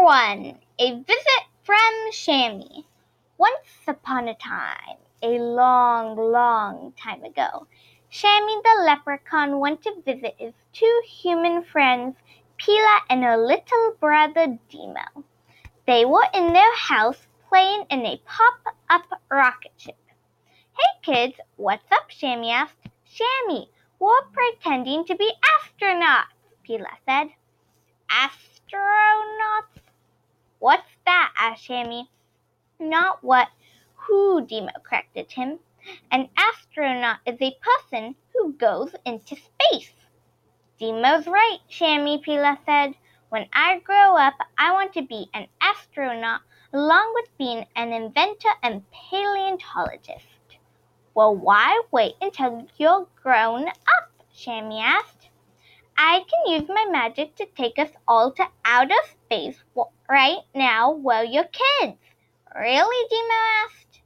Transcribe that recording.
1. A Visit from Shammy. Once upon a time, a long, long time ago, Shammy the leprechaun went to visit his two human friends, Pila and her little brother Demo. They were in their house playing in a pop-up rocket ship. Hey kids, what's up? Shammy asked. Shammy, we're pretending to be astronauts, Pila said. Astronauts? What's that? Asked Shammy. Not what, who, Demo corrected him. An astronaut is a person who goes into space. Demo's right, Shammy, Pila said. When I grow up, I want to be an astronaut along with being an inventor and paleontologist. Well, why wait until you're grown up? Shammy asked. I can use my magic to take us all to outer space right now while you're kids. Really? Demo asked.